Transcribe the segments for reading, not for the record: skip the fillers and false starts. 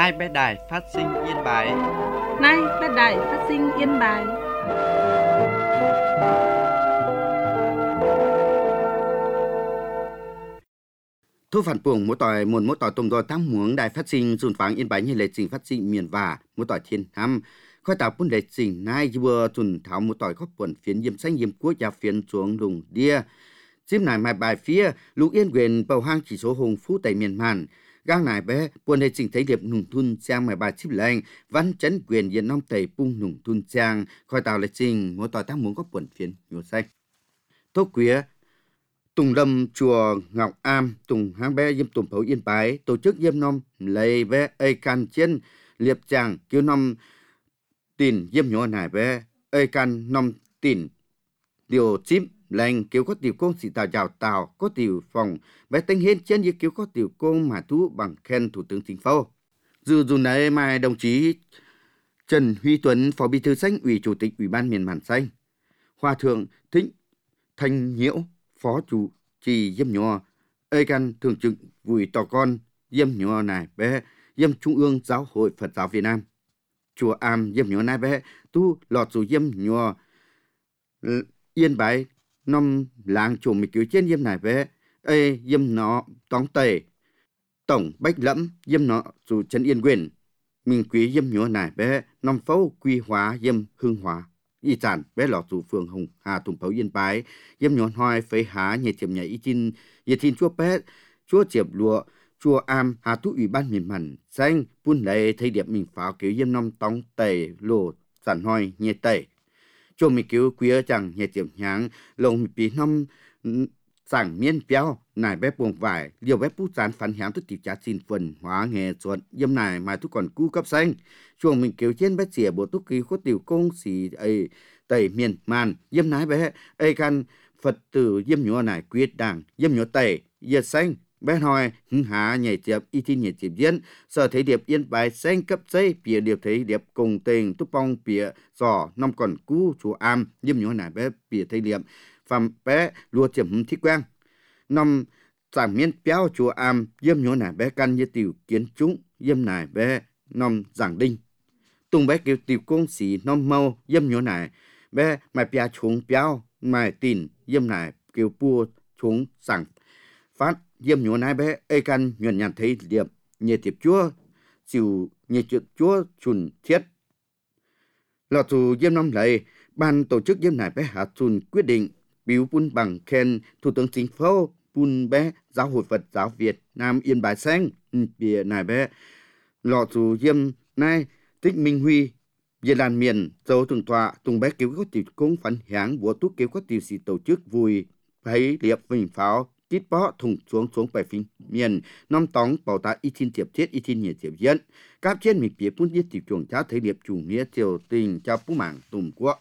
Nay bé đài phát sinh Yên Bái. Nay bé đài phát sinh Yên Bái. Thu phản buồng mỗi tỏi tôm đo tăng muống đài phát sinh dùn pháng Yên Bái như lệ trình phát sinh miền và mỗi tỏi thiên ham khói tạo bún lệ trình nay vừa dùn thảo mỗi tỏi khóc buồn phiến diêm xanh diêm quốc gia phiến xuống lùng đia chim nải mai bài phía lục yên quyền bầu hang chỉ số hùng phú tại miền màn gang nải bé buồn lệ trình thấy điệp nùng thun trang mai bài chip lành văn chấn quyền yên nom tẩy bung nùng thun trang khói tạo lệ trình mỗi tỏi tăng muống khóc buồn phiến nhiều xanh tốt quý Tùng Lâm chùa Ngọc Am Tùng hang bé diêm tùng phấu Yên Bái tổ chức diêm nom lấy bé ai can chiến liệp chàng kêu nom tìn diêm nhỏ nải bé ai can nom tìn điều chim lành kêu có tiểu công sĩ tào có tiểu phòng bé tinh hiến chiến như kêu có tiểu công mà thú bằng khen thủ tướng chính phủ dù này mai đồng chí Trần Huy Tuấn phó bí thư Xanh ủy chủ tịch ủy ban miền Màn Xanh Hòa thượng Thịnh Thanh Nhiễu phó chủ trì diêm nhỏ ơi can thường trực vùi tò con diêm nhỏ này bé diêm trung ương giáo hội Phật giáo Việt Nam chùa Am diêm nhỏ này bé tu lọt dù diêm nhỏ Yên Bái năm làng chùa mình cứu trên diêm này bé ơi diêm nó tóng tề tổng bách lẫm diêm nó dù trấn Yên quyền mình quý diêm nhỏ này bé năm phấu quy hóa diêm hương hóa y sản bé lọt dù phường Hồng Hà Tùng Phấu Yên Bái diêm nhọn hoài phế há nhiệt tiệm nhảy y tin chúa bé chúa chiệp lụa chùa Am Hà Tú ủy ban miền Màn Xanh buôn lệ thấy điệp mình pháo cứu diêm năm tóng tẩy lô sản hoi nhiệt tẩy chùa mình cứu quý chẳng nhiệt tiệm nháng lồng bị năm sảng miên béo nải bé buồng vải liều bé bút chán phản hám tức tiểu trả xin phần hóa nghề chuẩn diêm này mà tôi còn cu cấp xanh chuồng mình kêu trên bé xỉa bộ túc ký có tiểu công xì ấy tẩy miền Màn diêm nái bé ấy can Phật tử diêm nhỏ này quyết đảng diêm nhỏ tẩy diệt xanh bé hỏi hứng há nhảy tiệp y tin nhảy tiệp diễn sở thấy điệp Yên Bái xanh cấp dây bìa điệp thấy điệp cùng tình túc bong bìa giò năm còn cu chùa Am diêm nhỏ này bé bìa thấy điệp phạm bé lùa tiệm thích quen năm giảm miên béo chùa Am diêm nhỏ này bé căn như tiểu kiến chúng diêm này bé năm giảng đinh tung bé kêu tiểu công sĩ năm mau diêm nhỏ này bé mày bia chúng béo mày tin diêm này kêu pua chúng sẵn phát diêm nhỏ này bé ai căn nhuận nhàn thấy điệp nhiệt tiệp chúa chịu nhiệt chúa chuẩn thiết lọt dù diêm năm lấy ban tổ chức diêm này bé hạ chuẩn quyết định biểu bún bằng khen thủ tướng chính phủ bún bé giáo hội Phật giáo Việt Nam Yên Bái Xanh bìa này bé lọ dù diêm nay tích Minh Huy về làn miền dấu thường tọa tung bé cứu có tiểu công phản hãng của túc cứu có tiểu sĩ tổ chức vui thấy liệp vinh pháo tít bó thùng xuống bài phim miền năm tóng bảo ta y tin tiệp thiết y tin nhiệt tiệp diễn các trên mình bìa bún viết tiểu chuồng cháu thấy liệp chủ nghĩa triều tình cho phú mạng tùng quốc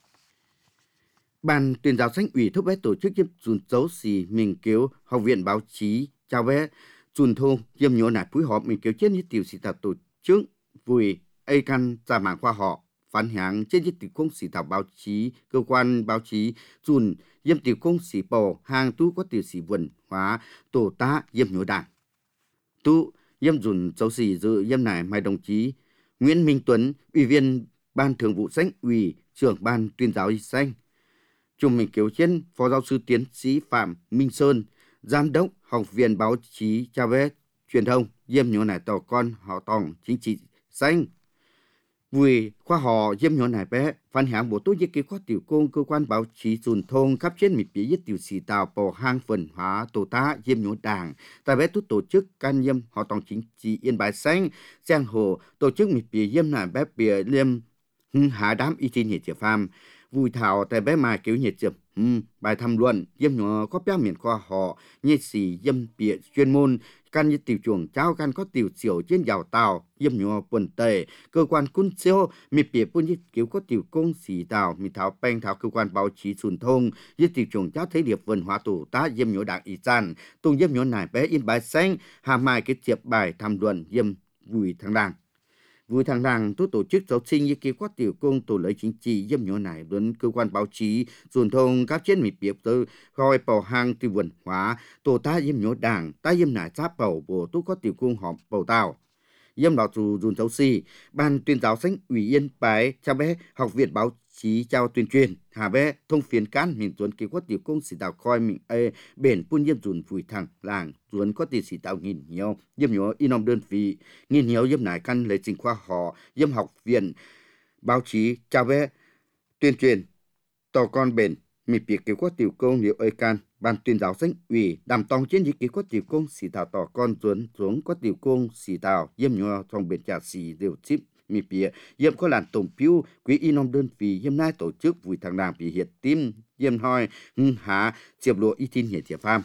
Ban tuyên giáo Xanh ủy thúc bé tổ chức giúp dùn dấu xì mình cứu học viện báo chí chào bé dùn thôn diêm nhỏ nải phối hợp mình cứu trên như tiểu sĩ tạo tổ chức vui ai căn ra mạng khoa họ phản hãng trên như tiểu công sĩ tạo báo chí cơ quan báo chí dùn diêm tiểu công sĩ bầu hàng tu có tiểu sĩ文hóa tổ tá diêm nhỏ đảng tu diêm dùn dấu xì dự diêm nải mai đồng chí Nguyễn Minh Tuấn ủy viên ban thường vụ Xanh ủy trưởng ban tuyên giáo Xanh Chung mình cứu trên phó giáo sư tiến sĩ Phạm Minh Sơn, giám đốc học viện báo chí Cha Bé truyền thông diêm nhỏ nải tò con họ tòng chính trị xanh. Vì khoa họ diêm nhỏ nải bé phản hãng bộ tốt nhất kế có tiểu công cơ quan báo chí dùn thông khắp trên mịch bí nhất tiểu sĩ tạo bò hang phần hóa tổ tá diêm nhỏ đảng. Tại bé tốt tổ chức can diêm họ tòng chính trị Yên Bái Xanh, giang hồ tổ chức mịch bí diêm nải bé bìa liêm hạ đám y tin hệ triệu phàm. Vui thảo tại bé mà kiểu nhiệt chậm bài tham luận diêm nhỏ có béo miền khoa họ nhiệt sĩ diêm bịa chuyên môn can như tiểu chuồng cháu can có tiểu xỉu trên giàu tàu diêm nhỏ quần tề cơ quan quân siêu mì bịa buôn như kiểu có tiểu công sĩ tàu mì thảo beng thảo cơ quan báo chí truyền thông như tiểu chuồng cháu thấy điệp văn hóa tổ tá diêm nhỏ đảng ý sản tung diêm nhỏ này bé Yên Bái Xanh hà mai cái tiệp bài tham luận diêm vui thằng đảng Vui thằng làng tôi tổ chức giáo sinh như kế quát tiểu công tổ lấy chính trị diêm nhỏ này đến cơ quan báo chí truyền thông các trên mì biệp từ gọi bảo hàng từ văn hóa tổ ta diêm nhỏ đảng ta diêm này giáp bảo bộ tôi có tiểu công họp bảo tàu Yếm lọ dù dùn cháu xì, ban tuyên giáo sánh ủy Yên Bái chào bé học viện báo chí chào tuyên truyền, hà bé thông phiến cán mình tuấn kêu quát tiểu công sĩ tạo coi mình bền phun yếm dùn phủi thẳng làng tuấn có tiền sĩ tạo nghìn nhiều yếm nhỏ inom đơn vị nghìn nhiều yếm nải căn lấy trình khoa họ yếm học viện báo chí chào bé tuyên truyền tò con bền mình việc kêu quát tiểu công liệu can ban tuyên giáo sánh ủy đàm tòng chiến dịch kêu quát tiểu công sĩ tạo tò con tuấn xuống quát tiểu công sĩ tạo yếm nhỏ trong bền trà sĩ đều chip mi phía yếm có làn tổng phiếu quý inom đơn vị yếm nay tổ chức vui thằng đảng bị hiệt tim yếm hoi hạ chiệp lụa y tin hiệt chiệp pham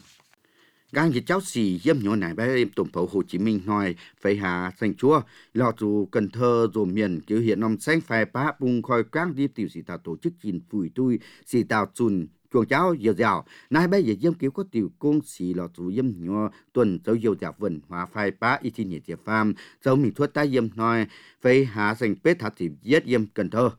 gang dịch cháu xì yếm nhỏ này bé tổng thống Hồ Chí Minh nói phải hạ thành chúa lọ dù Cần Thơ dù miền kiểu hiện năm xanh phải phá bung khoi cáng đi tiểu sĩ tạo tổ chức chín phủi tui sĩ tạo chùn chuồng cháu dào dào nay bây giờ yếm kiểu có tiểu công sĩ lọ dù yếm nhỏ tuần dấu dầu dạo vần hóa phải phá y tin hiệt chiệp pham dấu mình thuốc tay yếm nói phải hạ thành bết thả thì giết yếm Cần Thơ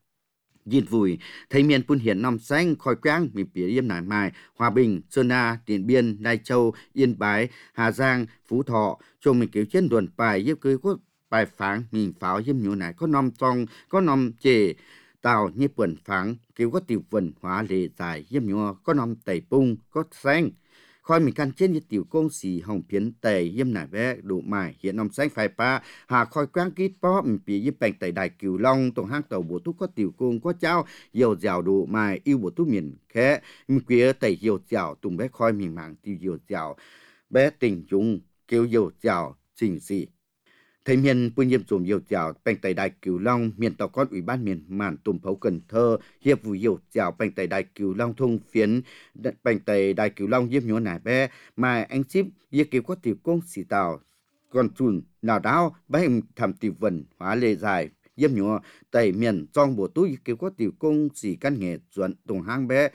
Dịt vùi, thấy miền phun hiện năm xanh, khói quang, miền phía Yên Nải Mai, Hòa Bình, Sơn La, Điện Biên, Lai Châu, Yên Bái, Hà Giang, Phú Thọ, cho mình kiểu trên đồn bài, giúp cưới có bài phán, mình pháo giúp nhiều này, có năm trong, có năm chề, tàu như quần phán, kiểu có tiểu vần hóa lệ dài, giúp nhiều, có năm tẩy bung, có xanh. Khói mình căn trên như tiểu công sĩ hồng phiến tẩy yếm nải bé đủ mài hiện năm xanh phải pa hà khói quang kít bó mình bị yếm bành tẩy đài cửu long tổng hang tàu bổ túc có tiểu công có trao dầu dào đủ mài yêu bổ túc miền khẽ mình quía tẩy dầu dào tùng bé khói mình mạng tiêu dầu dào bé tình chúng kêu dầu dào chỉnh gì Thầy miền Pui Nhiêm Dùm Dầu Dào bành tẩy đài Cửu Long miền tàu con Ủy ban miền màn Tùm Phấu Cần Thơ hiệp vụ dầu dào bành tẩy đài Cửu Long thông phiến bành tẩy đài Cửu Long yếm nhố nải bé mà anh ship yếm kêu có tiểu công sĩ tàu còn chùn nào đáo bé thầm tiểu vần hóa lệ dài yếm nhố tẩy miền trong bộ túi kêu có tiểu công sĩ căn nghệ chuẩn tùng hang bé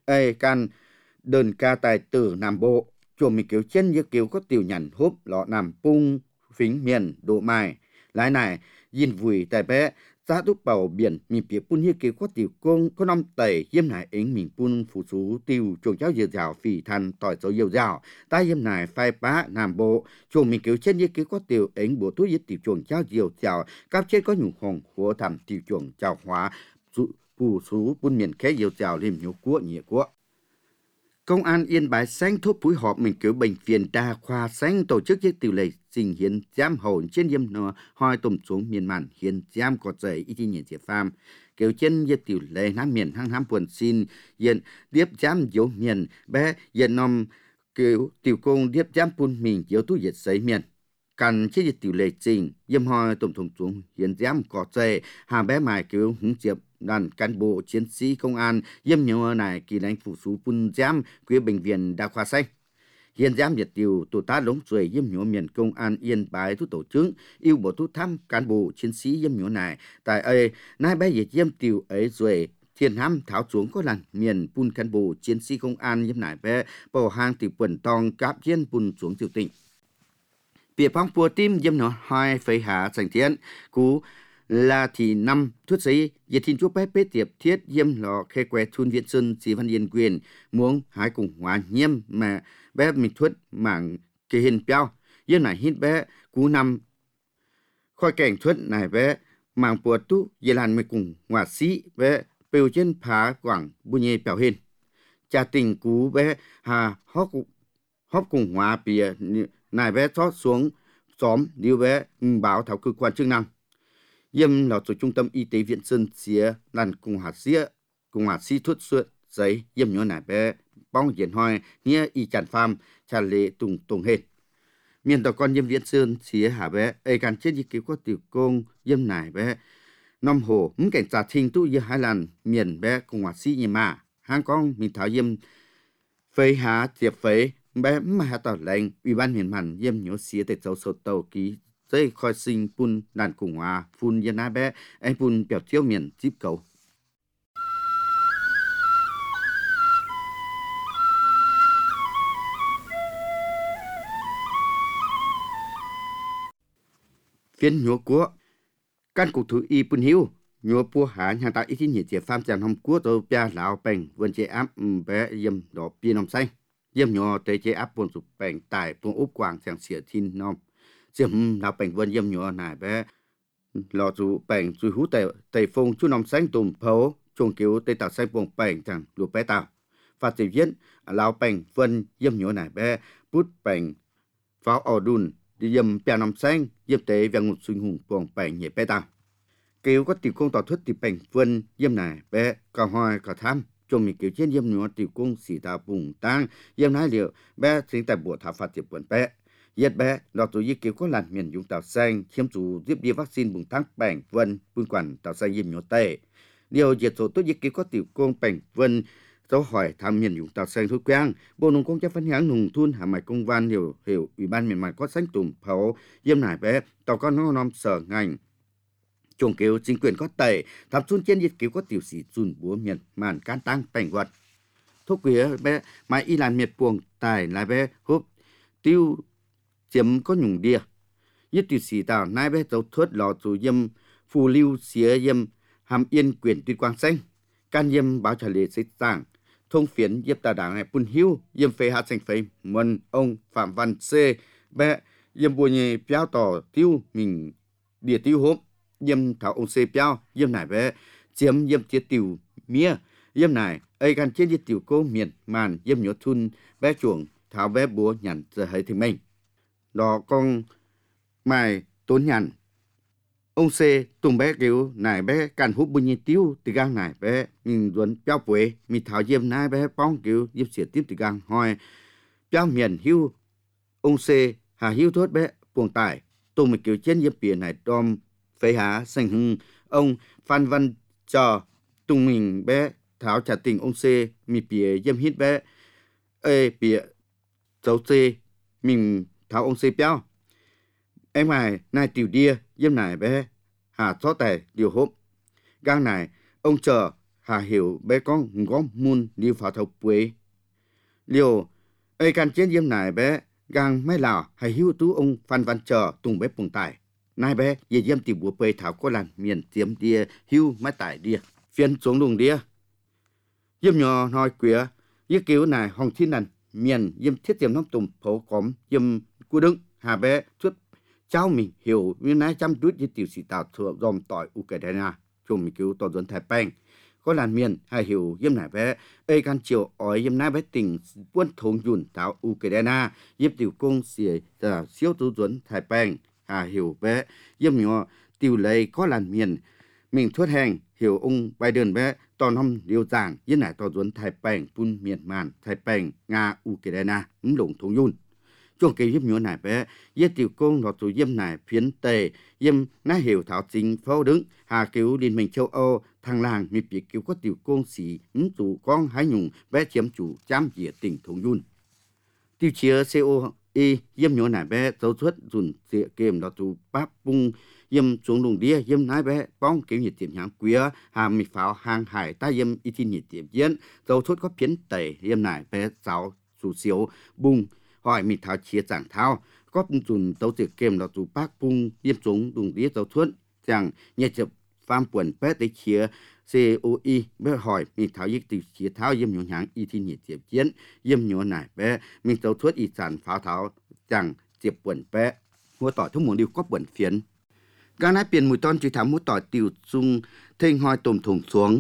can đơn ca tài tử Nam Bộ chùm mình kêu chân yếm kêu có tiểu nhằn hốp lọ nằm pung phính miền độ mài lái này dìn vùi tại bé giá đúc bầu biển mình phía phun hiê kêu có tiểu công có năm tẩy yếm này ứng mình phun phụ sú tiêu chuồng cháu dừa dào phì than tỏi dầu dầu dào ta yếm này phai bá Nam Bộ chuồng mình kêu trên hiê kêu có tiểu ứng bộ túi yếm tiểu chuồng cháu dầu dào các trên có nhung hồng của thảm tiểu chuồng chào hóa phụ sú phun miền khé dầu dào liềm nhũ của nhẹ của Công an Yên Bái Xanh thúc phối hợp mình kiểu bệnh viện đa khoa Xanh tổ chức chiếc tiểu lệ trình hiến giam hồn trên yếm nó hoi tùm xuống miền màn hiến giam có dậy y tin nhiệt pham kiểu trên yết tiểu lệ nam miền hăng hám buồn xin hiện điếp giam dấu miền bé hiện nòm kiểu tiểu công điếp giam phun mình dấu tu nhiệt giấy miền cần chiếc yết tiểu lệ trình yếm hoi tùm xuống hiến giam có dậy hà bé mài kiểu hứng diệp đoàn cán bộ chiến sĩ công an yếm nhiều này kỳ lãnh phụ sú phun giam quỹ bệnh viện đa khoa Xanh hiện giam nhiệt tiểu tổ tá lống xuôi yếm nhiều miền công an Yên Bái thu tổ chức yêu bộ thu thăm cán bộ chiến sĩ yếm nhiều này tại ấy nay bé yết yếm tiểu ấy rồi thiên hám tháo xuống có lần miền phun cán bộ chiến sĩ công an yếm này bé bảo hàng tiểu quần tòng cáp yên phun xuống tiểu tỉnh việc phong pua tim yếm nó hai phẩy hạ thành thiên cú là thì năm thuyết giấy dịch thiên chúa bé tiệp thiết yếm lò khe que thun viện sơn chỉ văn yên quyền muốn hái cùng hòa nhiêm mà bé mình thuyết mảng kỳ hình béo yếm này hít bé cú năm khoi cảnh thuyết này bé mảng bùa tu dễ làn mình cùng hòa sĩ bé bèo trên phá quảng bu nhê béo hình cha tình cú bé hà hóp cùng hòa bìa này bé thoát xuống xóm điều bé báo thảo cơ quan chức năng yếm là trung tâm y tế viện sơn xía lần cùng hạt sĩ thuốc suốt giấy yếm nhỏ nải bé bong hiển hoi nghĩa y chản pham trà lệ tùng hên miền tàu con yếm viện sơn xía hà bé can chết y cứu có tiểu công yếm nải bé năm hồ cảnh trả thinh tu yếm hai lần miền bé cùng hạt sĩ nhỉ mà hang con mình thảo yếm phơi há tiệp phơi bé mà hạ tàu lệnh ủy ban miền màn yếm nhỏ xía tệ dấu sổ tàu ký dây khoi sinh phun đàn cùng hòa phun yên á bé anh phun biểu chiếu miền chip cầu phiên nhúa của căn cục thú y phun hiu nhúa pua há nhà tại ít nhiệt chế pham chàng hồng của tôi bia lão bèn vươn chế áp bé yếm đỏ pin nòng xanh yếm nhỏ tới chế áp buồn sụp bèn tại buông úp quàng chàng xỉa thiên nom chiếm nào bèn vân yếm nhỏ nải bé lò dù bèn dù hú tề phong chú nòng sáng tùm phấu chung cứu tây tạo sáng bồng bèn chẳng lụa bé tạo và tiểu viết lão bèn vân yếm nhỏ nải bé bút bèn pháo ở đun đi yếm bèn nòng sáng yếm tế vàng một sinh hùng bồng bèn nhẹ bé tạo cứu có tiểu công tỏ thuyết tiểu bèn vân yếm nải bé cả hoài cả tham chung mình kiểu trên yếm nhỏ tiểu công xỉ tạo bùng tăng yếm nái liệu bé sinh tại bộ thảo phạt tiểu quần bé yết bé lọt tụ yết kiểu có làn miền dùng tàu xanh chiếm chủ giúp đi vaccine bùng tăng bèn vân buôn quản tàu xanh yếm nhỏ tệ điều yết số tốt yết kiểu có tiểu công bèn vân dấu hỏi tham miền dùng tàu xanh thôi quang bộ nông công chắc phân hãng nùng thun hà mày công văn hiểu ủy ban miền mày có xanh tùm pháo yếm nải bé tàu con nó nom sở ngành chung kiểu chính quyền có tệ thập xuân trên yết kiểu có tiểu sĩ chun búa miền màn can tăng bèn vật thuốc quía bé mà y làn miệt buồng tài lại bé húp tiêu chiếm có nhung đia nhất tiểu sĩ tàu nai bé dấu thớt lò chủ yếm phù lưu xía yếm hàm yên quyền tuyên quang xanh can yếm báo trả lời xích giảng thông phiến yếm tà đảng này bùn hiu yếm phê hạ xanh phê môn ông phạm văn c bé yếm bùa nhì piao tỏ tiêu mình địa tiêu hốp yếm thảo ông c piao yếm nải bé chiếm yếm tiết tiểu mía yếm nải ấy can trên yết tiểu cô miền màn yếm nhớ thun bé chuồng thảo bé búa nhằn giờ hơi thì mình đó con mài tốn nhằn ông C tung bé kiểu nải bé can hút bùn nhì tiêu từ gang nải bé mình duẩn piao quế mình thảo yếm nải bé bong kiểu yếm xỉa tiếp từ gang hoi piao miền hiu ông C hà hiu thốt bé buồng tải tung một kiểu trên yếm biển này đom phế há xanh hưng ông Phan Văn Trò tung mình bé thảo trả tình ông C mi bìa yếm hít bé ê bìa dấu C mình thảo ông C piao em hải nai tiểu đia yếm nải bé hà chó tẻ điều hốp gang này ông chờ hà hiểu bé con ngóm mun liêu phá thầu quế liều ê can chiến yếm nải bé gang mấy lào hay hiu tú ông Phan Văn Chờ tung bé bùng tải nai bé ye yếm tiểu bùa bê thảo có làn miền tiếm đia hiu mấy tải đia phiên xuống đùng đia yếm nhỏ nói quía yếm cứu này hồng thiên nằn miền yếm thiết tiềm nông tùng phố cóm yếm cu đứng hà bé xuất cháu mình hiểu như nãy chăm chút như tiểu sĩ tạo thừa dòm tỏi Ukraine chung mình cứu tỏ dẫn thái bang có làn miền hay hiểu yếm nải bé ê can chiều ói yếm nãy bé tình quân thống dùn tạo Ukraine yếm tiểu công xỉa siêu tú dẫn thái bang hà hiểu bé yếm nhỏ tiểu lấy có làn miền mình thuyết hành hiểu ông Biden bé tỏ năm điều giảng yếm nải tỏ dẫn thái bang pun miền màn thái bang Nga Ukraine lũng thống dùn chung kỳ yếm nhỏ nải bé yết tiểu công lọt tụ yếm nải phiến tề yếm nãy hiểu thảo chính phao đứng hà cứu liên minh châu Âu thằng làng mi bị cứu có tiểu công sĩ tụ con hái nhung bé chiếm chủ chám dĩa tỉnh thống dùn tiêu chia COI yếm nhỏ nải bé dấu xuất dùn dĩa kềm lọt tụ báp bung yếm xuống lùng đĩa yếm nái bé bong kiểu nhiệt tiệm nhang quía hà mi pháo hàng hải ta yếm y tin nhiệt tiệm diễn dấu xuất có phiến tề yếm nải bé giáo chủ xíu bung hỏi mình tháo chia giảng thao có dùn tấu tiệc kèm là tụ bác bung yếm xuống đùng đĩa tấu thuận rằng nhà chụp pham quần bé tới chia COI bé hỏi mình tháo yết từ chia thao yếm nhỏ nhang y tin nhiệt tiệm diễn yếm nhỏ nải bé mình tấu thuận y sản pháo tháo rằng tiệp quần bé mua tỏi thông muốn điều có quần phiến các nái biển mùi ton chỉ thám mua tỏi tiểu dung thênh hoi tùm thùng xuống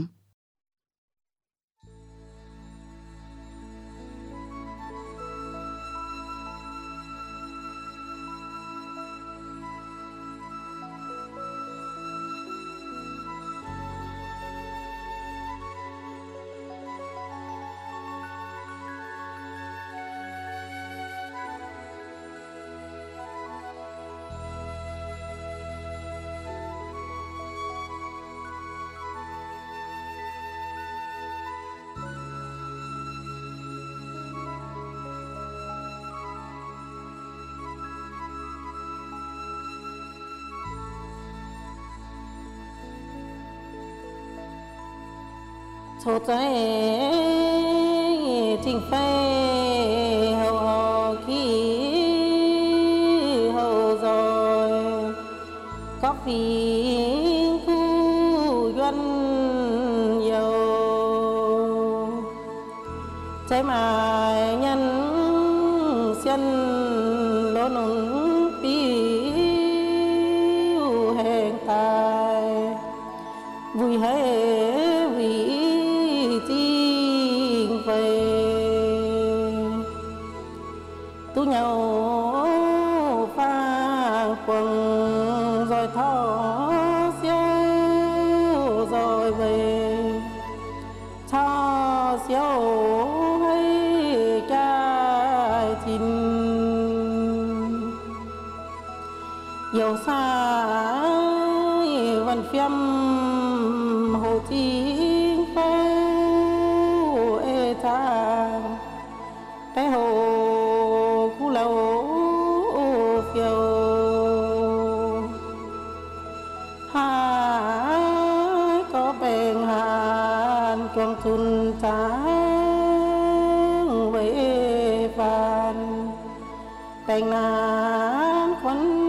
số trái trình phê hậu hò khi hậu rồi có vì khu doanh dầu trái mà nhân xin lỗ nồng bí về tu nhau pha quần rồi thọ xíu rồi về cho xíu hay trai chín dầu xa văn phiêm hồ chí phố ê ta cái hồ cú lâu phiêu hai có bèn hàn quang thun trắng với vàn bèn nán quấn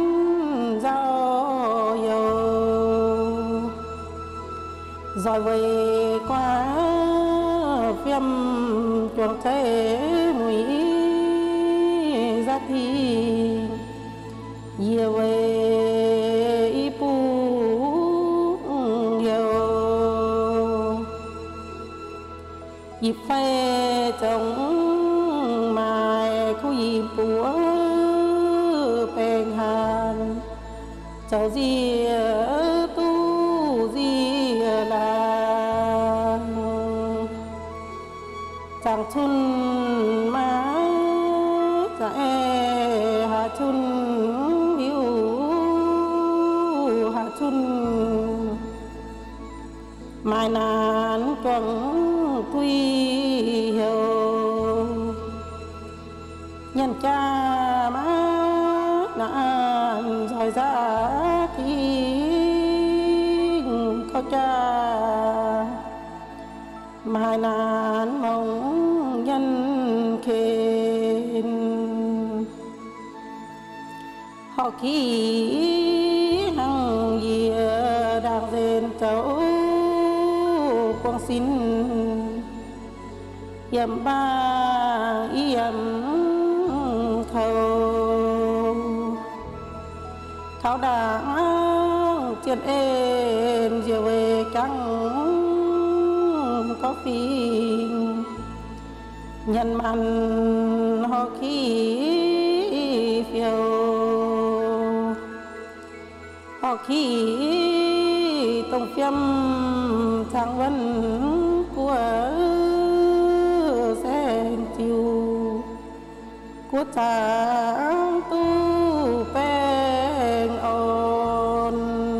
rồi về qua phiêm chuồng thế mũi ra thì nhiều về y pu nhiều dịp phê trồng mai khu y búa bèn hàn cháu gì chàng chun má cha e hà chun yêu hà chun mai nàn quăng tuy hiểu nhân cha má nàn rồi ra khi có cha mai nàn mong nhân khen họ khi hằng dìa đang rèn cháu quang xin yểm ba yểm thầu tháo đã chuyện êm dìa về căng có phim nhân mặn họ khí phiêu họ khí tông phiêm trang vân của sen chiều của trang tu bèn ôn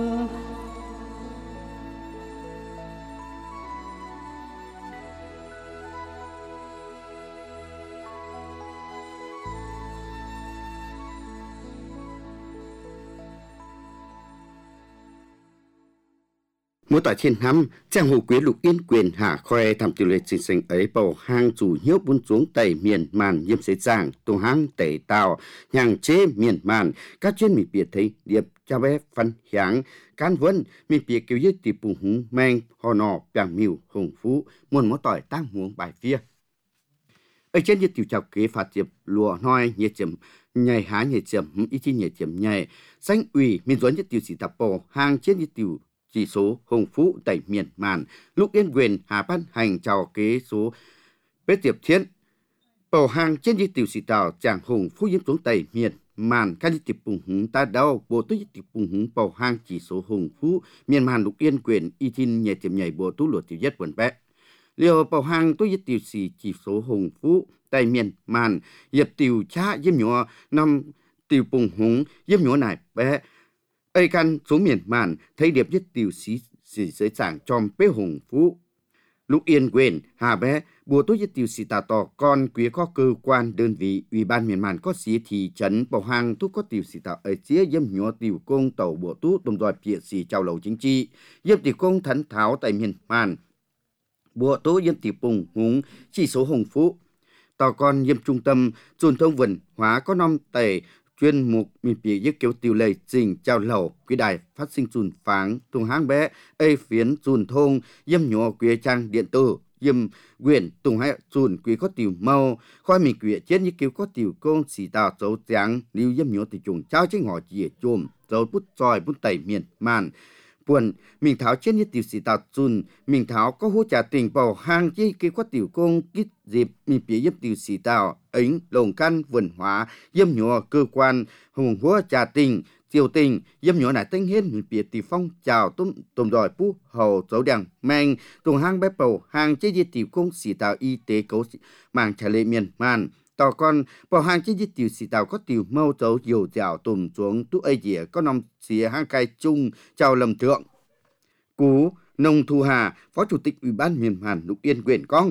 Mỗi tỏi trên năm, trang hồ quý lục yên quyền hạ khoe thảm tiêu lệ trình sinh ấy bầu hang chủ nhiễu buôn xuống tẩy miền màn yếm xế giảng, tù hang tẩy tàu, nhàng chế miền màn, các chuyên mì biệt thấy điệp cha bé phân hiáng, can vân, mì biệt kêu dứt tì bùng húng men, hò nọ, bàng miêu, hồng phú, muôn mỗi tỏi tăng muống bài phía. Ở trên nhiệt tiểu chào kế phạt diệp lùa nói nhiệt chấm nhảy há nhiệt chấm ý chí nhiệt chấm nhảy xanh ủy miền doãn nhiệt tiểu sĩ tập bò hang trên nhiệt tiểu chỉ số hồng phú tẩy miền màn lúc yên quyền hà ban hành chào kế số bế tiệp thiên bầu hang trên nhiệt tiểu sĩ tàu chàng hồng phú yếm xuống tẩy miền màn các nhiệt tiểu bùng húng ta đau bộ tú nhiệt tiểu bùng húng bầu hang chỉ số hồng phú miền màn lúc yên quyền y thiên nhiệt chấm nhảy bộ tú luật tiểu nhất quần bé liều bầu hang tôi yết tiểu sĩ chỉ số hồng phú tây miền màn yếp tiểu cha yếm nhỏ năm tiểu bùng húng yếm nhỏ này bé ấy căn số miền màn thấy điệp yết tiểu sĩ dễ dàng trong bế hồng phú lúc yên quyền hà bé bùa tôi yết tiểu sĩ tà tỏ con quý có cơ quan đơn vị ủy ban miền màn có sĩ thị trấn bầu hang thúc có tiểu sĩ tà ở chia yếm nhỏ tiểu công tàu bộ tú đồng dòi phía sĩ chào lầu chính trị yếm tiểu công thấn tháo tại miền màn bộ tố yếm tỷ bùng húng chỉ số hồng phú tàu con yếm trung tâm truyền thông文hóa có năm tẩy chuyên mục miền biển yếm kéo tiểu lệ trình chào lầu quý đài phát sinh truyền phán tung hang bé ê phiến truyền thông yếm nhỏ quý trang điện tử yếm quyền tung hai truyền quý có tiểu màu khoai mì quý chết như kéo có tiểu công xì tàu dấu trắng lưu yếm nhỏ tỷ trùng trao trên ngõ chỉ chùm dấu bút tròi bút tẩy miền màn buồn mình tháo trên như tiểu sĩ tạo chun mình tháo có hỗ trả tình bảo hàng chi kế có tiểu công kít dịp mình phía giúp tiểu sĩ tạo ấy lồng căn vườn hóa yếm nhỏ cơ quan hùng hỗ trả tình triều tình yếm nhỏ này tinh hết mình phía tiểu phong chào tôm đòi pu hầu dấu đèn mang tùng hang bé bầu hàng chi như tiểu công sĩ tạo y tế cấu mang trả lệ miền man tàu con bảo hàng trên dưới tiểu sĩ tàu có tiểu mâu dấu dầu dẻo tùm xuống tú ấy dĩa có nòng xìa hang cai chung chào lầm thượng cú nông thu hà phó chủ tịch ủy ban miền Hàn Lục Yên quyền con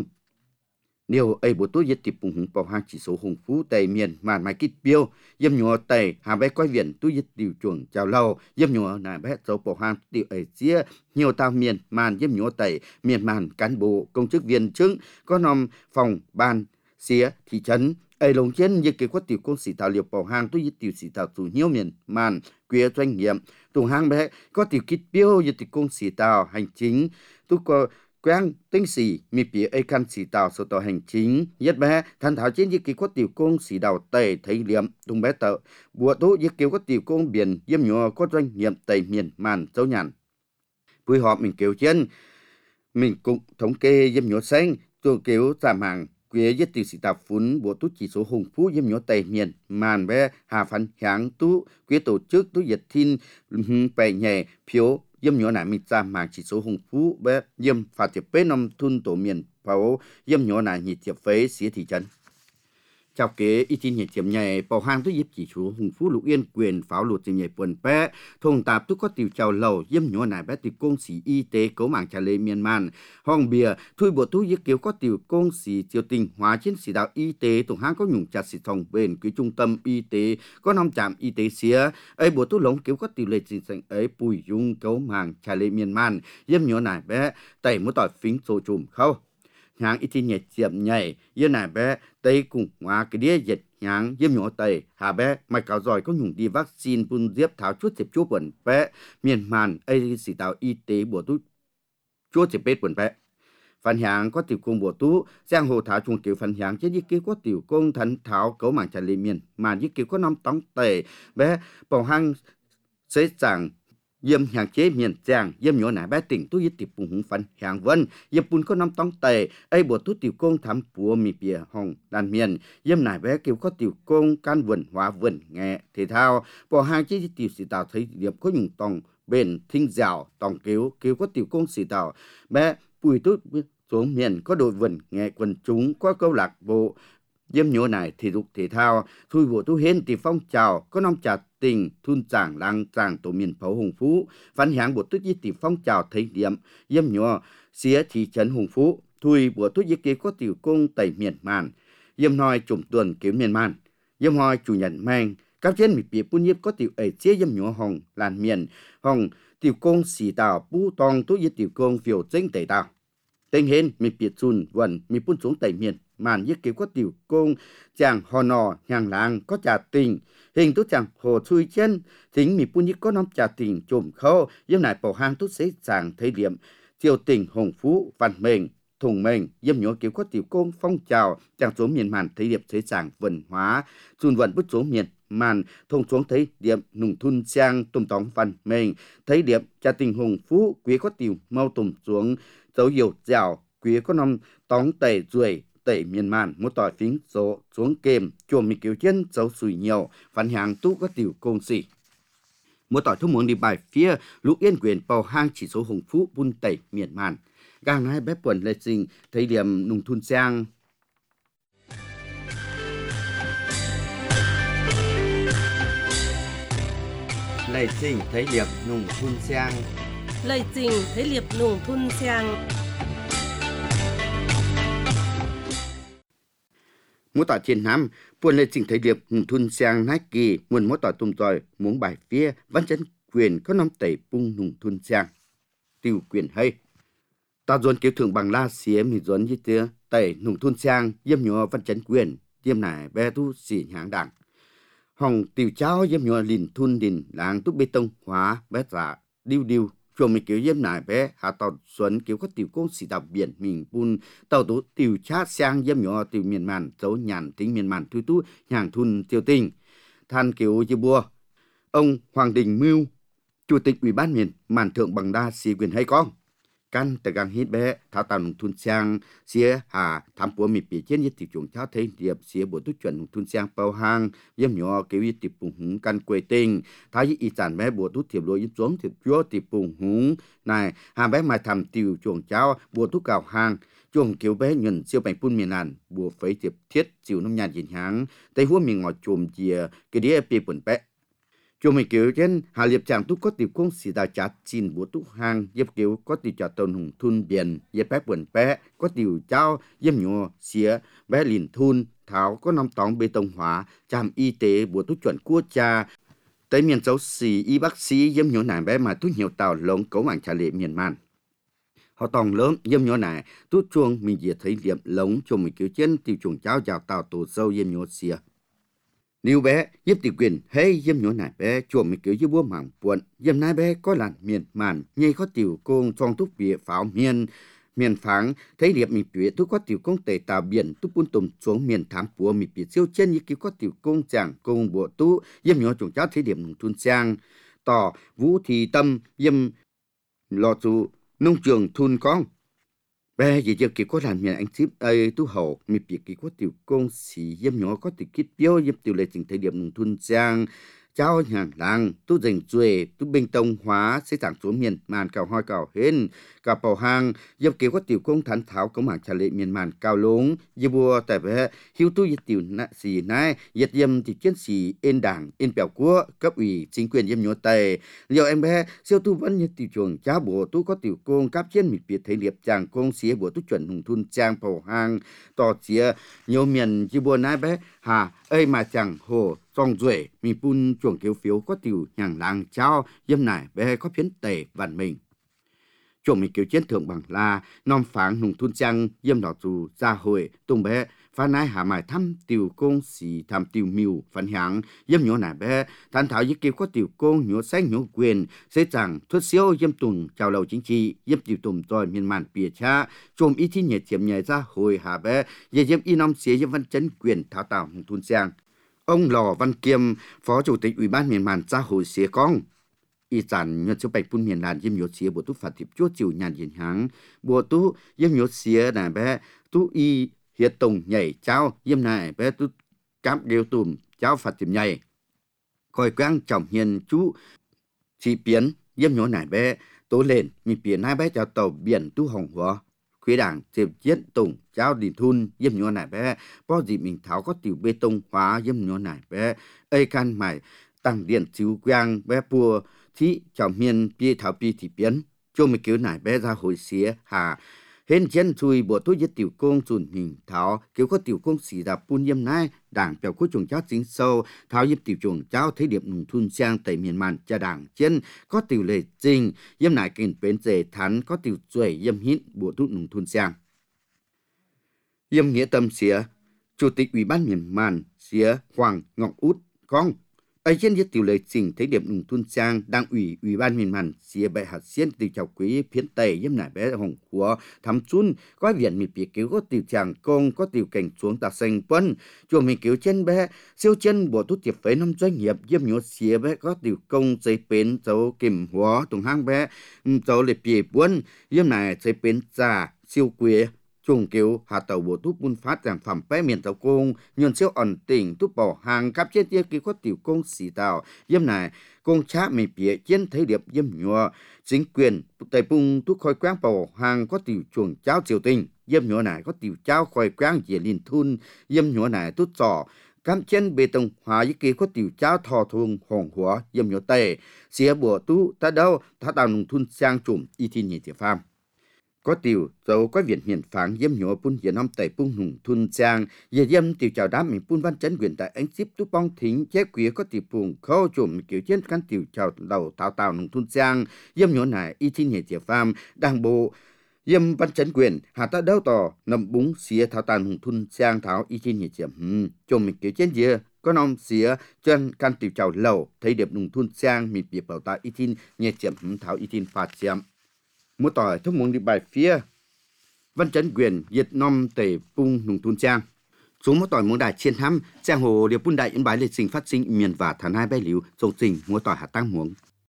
điều ấy bộ tôi giết tiệp hùng bảo hàng chỉ số hùng phú tây miền màn mai kít biêu dâm nhọ tây hà bé quay viện tôi giết tiểu chuồng chào lâu dâm nhọ này bé dấu bảo hàng tiểu ấy xía nhiều tàu miền màn dâm nhọ tây miền màn cán bộ công chức viên chức có nòng phòng ban xía thị trấn ấy lồng trên như kế quát tiểu công sĩ tạo liệu bảo hàng tôi tiểu sĩ tạo chủ nhiều miền màn quê doanh nghiệp tùng hàng bé có tiểu kít biêu như tiểu công sĩ tạo hành chính tôi có quen tinh sĩ mi phía ấy căn sĩ tạo sở tạo hành chính nhất bé thành thảo trên như kế quát tiểu công sĩ tạo tây thấy liệm tung bé tạo bùa tố như kế quát tiểu công biển yếm nhỏ có doanh nghiệp tây miền màn châu nhàn buổi họp mình kêu trên mình cũng thống kê yếm nhỏ xanh tôi kêu giảm hàng quế nhất tiểu sĩ tạp phún bộ tú chỉ số hùng phú yếm nhỏ tây miền màn bé hà phán háng tú quế tổ chức tú dịch thiên bè nhẹ phiếu yếm nhỏ này mình ra màng chỉ số hùng phú bé yếm phạt tiệp bế năm thun tổ miền pháo yếm nhỏ này nhị tiệp phế xía thị trấn chào kế y tin nhảy tiệm nhảy bảo hàng tôi giúp chỉ số hùng phú Lục Yên quyền pháo lụt tiệm nhảy quần bé thùng tạp tôi có tiểu chào lầu yếm nhỏ này bé tiểu công sĩ y tế cấu mạng trả lệ miền man hong bìa thui bộ tôi giúp kiểu có tiểu công sĩ triều tình hóa trên sĩ đạo y tế tổng hang có nhung chặt sĩ thòng bền cái trung tâm y tế có 5 trạm y tế xía ấy bộ tôi lống kiểu có tiểu lệ trình sành ấy bùi dung cấu mạng trả lệ miền man yếm nhỏ này bé tẩy một tỏi phính sổ chùm khâu hàng ít nhẹ tiệm nhảy yên này bé tây cùng hóa cái đĩa dịch hàng yếm nhỏ tây hà bé mày cáo giỏi có nhung đi vaccine phun diếp tháo chuốt dẹp chúa quần bé miền màn ấy sĩ tạo y tế bộ tú chúa dẹp bết quần bé phần hàng có tiểu công bộ tú giang hồ tháo chuồng kiểu phần hàng trên những kia có tiểu công thần tháo cấu mảng trà lệ miền màn những kiểu có năm tóng tề bé bảo hang sẽ chẳng yếm hàng chế miền giang yếm nhỏ nải bé tỉnh tôi tiệp bùng hùng phần hàng vân yếm bún có 5 tông tề ấy bộ tú tiểu công thám bùa mì bìa hồng đàn miền yếm nải bé kiểu có tiểu công can vườn hóa vườn nghe thể thao bỏ hàng chế tiểu sĩ tạo thấy điểm có nhung tòng bền thinh dẻo tòng kiểu có tiểu công sĩ tạo bé bùi tú xuống miền có đội vườn nghe quần chúng có câu lạc bộ yếm nhỏ này thể dục thể thao thui bộ tu hên thì phong trào có 5 trà tình thun chàng lang chàng tổ miền pháo hùng phú văn hàng bộ tu di tỷ phong trào thấy điểm yếm nhỏ xía thị trấn hùng phú thui bộ tu di kế có tiểu công tây miền màn yếm nói trùng tuần kiếm miền màn yếm hỏi chủ nhận mang các trên bị bún nhiếp có tiểu ấy xía yếm nhỏ hồng làn miền hồng tiểu công xì tàu pu tong tu di tiểu công phiêu chính tây tàu tình hình mi biệt chun vần mi bún xuống tây miền màn nhất kiểu có tiểu công chàng hò nò hàng làng có trà tình hình tú chàng hồ chui chân thính mi bún nhất có 5 trà tình trộm khâu yếm nải bảo hang tú xế chàng thấy điểm triều tình hồng phú văn mệnh thùng mệnh yếm nhỏ kiểu có tiểu công phong trào chàng xuống miền màn thấy điểm xế chàng vần hóa chun vần bút xuống miền màn thông xuống thấy điểm nùng thun sang tùm tóng văn mệnh thấy điểm trà tình hồng phú quý có tiểu mau tùm xuống dấu hiệu dẻo quý có 5 tóng tẩy ruồi tẩy miền màn một tỏi phính số xuống kềm chuồng mi kiểu chân dấu sùi nhiều phản hàng tú có tiểu công sĩ một tỏi thu muốn đi bài phía Lục Yên quyền bảo hang chỉ số hùng phú bun tẩy miền màn gang hai bé quần lệ sinh thấy điểm nùng thun sang lệ sinh thấy điểm nùng thun sang Lời trình thấy liệp nùng thun sang mỗi tỏi thiên nam buồn lệ trình thấy điệp thun sang nái kỳ nguồn mỗi tỏi tùm tỏi muốn bài phía văn chấn quyền có 5 tẩy bung nùng thun sang tiêu quyền hay ta dồn kiểu thường bằng la xía mi dồn như tía tẩy nùng thun sang yếm nhỏ văn chấn quyền yếm nải bé tu xỉ hạng đảng hồng tiểu cháo yếm nhỏ lìn thun đình làng túc bê tông hóa bé giả điêu chuồng mình kiểu yếm nải bé hạ tàu xuân kiểu có tiểu công sĩ tàu biển mình bun tàu tú tiểu chát sang yếm nhỏ tiểu miền màn dấu nhàn tính miền màn thui tú nhàng thun tiêu tình than kiểu như bua ông Hoàng Đình Mưu Chủ tịch Ủy ban miền màn thượng bằng đa xì quyền hay con. Căn tại gang hít bé tháo tạo nông thôn sang xía hà tham bùa mì bì trên nhất thị trường tháo thấy điệp xía bộ tút chuẩn nông thôn sang bao hàng yếm nhỏ kêu y tiệp bùng húng căn quê tinh thái y sản bé bộ tút thiệp lôi yếm xuống thiệp chúa tiệp bùng húng này hà bé mà thầm tiêu chuồng cháo bộ tút cào hàng chuồng kiểu bé nhận siêu bánh phun miền Hàn bộ phấy tiệp thiết chịu nông nhàn diễn háng tây húa miền ngọt chùm chìa cái đĩa bì bẩn bé cho mình kiểu trên hà liệp chàng túc có tiểu công sĩ đào chát chín bố túc hàng dép kiểu có tiểu chợ tồn hùng thun biển dép bé buồn bé có tiểu trao dép nhỏ xía bé lìn thun tháo có năm tóng bê tông hóa trạm y tế bố túc chuẩn quốc cha tới miền châu xì y bác sĩ dép nhỏ này bé mà túc nhiều tàu lông cấu mảng trà lệ miền man họ tòng lớn dép nhỏ này túc chuông mình chỉ thấy liệp lông cho mình kiểu trên tiểu chuồng cháo chào tàu tổ sâu dép nhỏ xía nếu bé giúp tiểu quyền hay dâm nhỏ nải bé chuộng mình kiểu như búa mảng buồn dâm nải bé có làn miền màn nhây có tiểu công trong túc bìa pháo miền phẳng thấy điệp mình bìa túc có tiểu công tề tàu biển túc bún tùm xuống miền thám búa mình bìa siêu chân như kiểu có tiểu công chẳng công bộ tú dâm nhỏ chuộng cháu thấy điệp nông thôn sang tỏ vũ thì tâm dâm lò dù nông trường thôn con bé giờ giờ kiểu có làm miền anh ship ấy tu hậu mi bị kiểu có tiểu công xì dâm nhỏ có tiểu kít biếu dâm tiểu lệ trình thời điểm nông thôn sang cháu hàng làng tu dành chuề tu binh tông hóa xây sản xuống miền màn cào hoi cào hên cào bầu hang dâm kiểu có tiểu công thán tháo có mảng trà lệ miền màn cao lống dâm bùa tại bé hiu tu dâm tiểu nạ xì nai dâm dâm tiểu chiến xì in đảng in bèo cua cấp ủy chính quyền dâm nhỏ tề liệu em bé siêu tu vẫn như tiểu chuồng cháu bùa tu có tiểu công cáp trên mi biệt thấy liệp chàng công xía bùa tu chuẩn nông thôn trang bầu hang tỏ xía nhiều miền dâm bùa nai bé hà ơi mà chẳng hồ song duệ mi pun chuồng kiếu phiếu có tiểu nhàng làng trao dâm nải bé có phiến tề vạn mình chuồng mi kiếu chiến thượng bằng la nom pháng nông thôn trang dâm đỏ dù gia hội tung bé pha nai hà mài thăm tiểu công xì thăm tiểu miu phản hạng dâm nhỏ nải bé than thảo với kiếu có tiểu công nhỏ sách nhỏ quyền sẽ chẳng thuất siêu dâm tùng chào lầu chính trị dâm tiểu tùng rồi miền màn bìa cha chôm ý thi nhẹ chiếm nhẹ gia hội hà bé về dâm y nom xía dâm văn chấn quyền thảo tạo nông thôn trang ông Lò Văn Kiêm, Phó Chủ tịch Ủy ban miền màn xã hội xía con. Y sản nhật số bạch phun miền làn dâm nhốt xía bộ tú phạt thiệp chúa chiều nhàn diễn háng. Bộ tú dâm nhốt xía nà bé tú y hiệt tùng nhảy cháu dâm nà bé tú cám đều tùm cháu phạt thiệp nhảy. Khỏi quang trọng hiền chú chị biến dâm nhốt nà bé tố lên mình biển hai bé chào tàu biển tú hồng hóa. Khuế đảng tiệp chiến tùng cháu đi thun dâm nhỏ nải bé bao gì mình tháo có tiểu bê tông hóa dâm nhỏ nải bé ây can mải tăng điện chiếu quang bé bùa thị chào miền bia thảo bia thị biến cho mình kiểu nải bé ra hồi xía hà hên chân chui bộ tôi giết tiểu công chuẩn hình tháo kiểu có tiểu công xì đạp pun dâm nai đảng bèo của chuồng cháu chính sâu tháo dâm tiểu chuồng cháu thấy điểm nông thôn sang tại miền màn cha đảng chân có tiểu lệ trình dâm nải kinh bến dề thắn có tiểu chuỗi dâm hít bộ tốt nông thôn sang dâm nghĩa tâm xía chủ tịch ủy ban miền màn xía Hoàng Ngọc Út con ấy trên giết tiểu lệ trình thấy điểm nông thôn sang đang ủy ban miền màn xía bệ hạt xiên tiểu chào quý phiến tây dâm nải bé hồng của thắm chun có viện mi bị cứu có tiểu chàng công có tiểu cảnh xuống tà xanh quân chùa mi cứu trên bé siêu chân bộ tốt tiệp với năm doanh nghiệp dâm nhốt xía bé có tiểu công dây bến dấu kìm hóa tùng hang bé dấu lệ bìa buôn dâm nải dây bến già siêu quê chuồng kiều hạ tàu bộ túp buôn phát sản phẩm bé miền tàu công nhuận siêu ổn định túp bỏ hàng cáp chết tiết ký có tiểu công xì tàu dâm này công cha mì bịa chiến thấy điệp dâm nhua chính quyền tại bung túp khói quang bỏ hàng có tiểu chuồng cháo triều tình dâm nhua này có tiểu cháo khói quang dễ liền thun dâm nhua này tút trò cam chân bê tông hóa với kia có tiểu cháo thò thùng hồng hóa dâm nhua tề xía bùa tú ta đâu ta tạo nông thôn sang trùm y thi nhị tiểu pham có tiểu dấu có viện hiển phán dâm nhỏ pun hiện năm tại pung hùng thun sang về dâm tiểu chào đám mình pun văn chấn quyền tại anh ship tu bong thính chế quía có tiểu phùng khâu chùm kiểu trên căn tiểu chào đầu tạo nông thun sang dâm nhỏ này y thi nhị tiểu pham đang bộ dâm văn chấn quyền hạ ta đâu tỏ nằm búng xía thao tạo nông thun sang tháo y thi nhị tiểu chùm mình kiểu trên dìa có nông xía chân căn tiểu chào lầu thấy điệp nông thun sang mình biệt bảo tại y thi nhị tiểu tháo y thi phạt chém mua tỏi thông muốn đi bài phía văn chấn quyền Việt Nam tề pung nông thôn trang số mua tỏi muốn đại chiến thăm trang hồ điệp bun đại yên bái lịch trình phát sinh miền và thản hai bay liu trồng trình mua tỏi hạ tăng muống